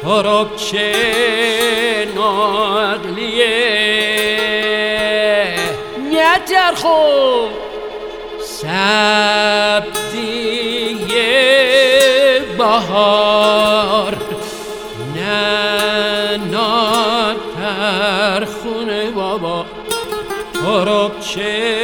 ترکچه نقلیه نتر خود سبزیه بهار نه نترخونه بابا ترکچه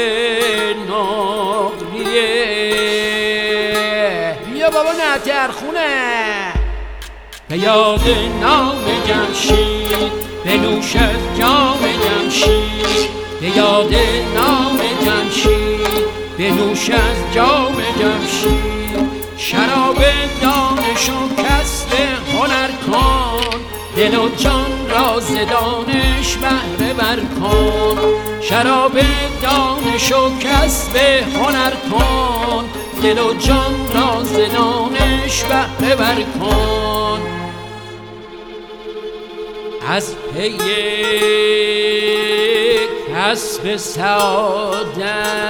نقلیه بیا بابا نترخونه به یاد نام جمشید بنوش از جام جمشید به یاد نام جمشید بنوش از جام جمشید شراب دانش و کسب هنر کن دل و جان را ز دانش بهره بر کن شراب دانش و کسب هنر کن دل و جان را ز دانش بهره بر کن از پی کسب سعادت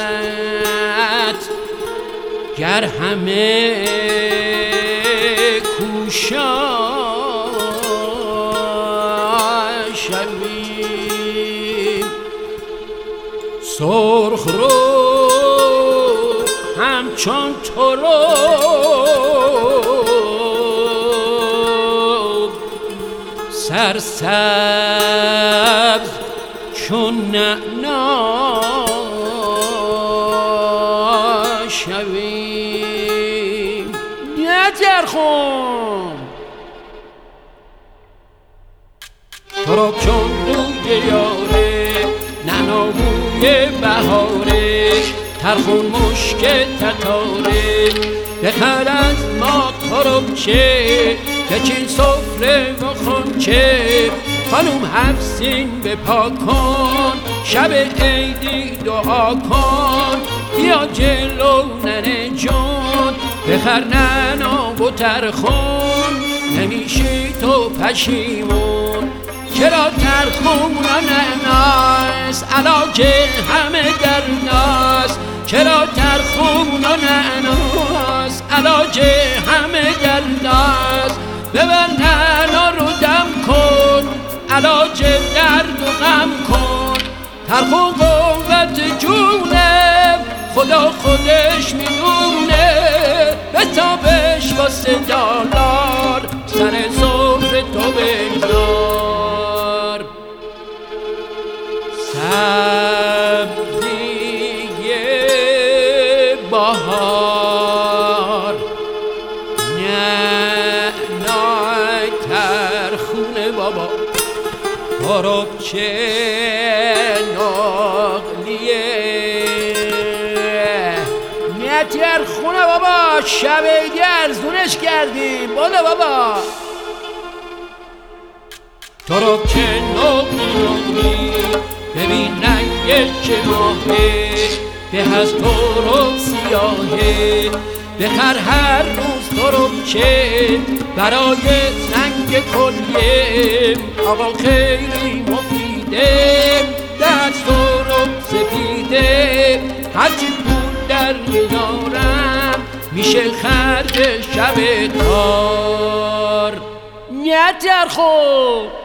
گر همه کوشا شویم سرخ رو همچون ترک سرسبز چون نعنا شویم نترخون ترک چون روی یاره نعنا بوی بهاره ترخون مشک تتاره بخر از ما ترکچه بچین سفره و خونچه خانوم حفظین بپا کن شب عیدی دعا کن بیا جلو ننه جون بخر نعنا و ترخون نمیشی تو پشیمون چرا ترخون و نعناست علاج همه درداست چرا ترخون و نعناست علاج همه درداست ببر نعنا رو دم کن علاج درد و غم کن ترخون قوت جونه خدا خودش میدونه به تابش واسه دلار سر زهر تو بگذار سبزیه بهار نعنای ترخونه بابا ترکچه نقلیه نترخونه بابا شب عیدی ارزونش کردیم بالا بابا ترکچه نقلی ببین رنگش چه ماهه به از ترک سیاهه بخر هر روز ترکچه برای زنگ کلیه آقا خیلی مفیده دست ترک سپیده هرچی پول در میارم میشه خرج شب کار نترخون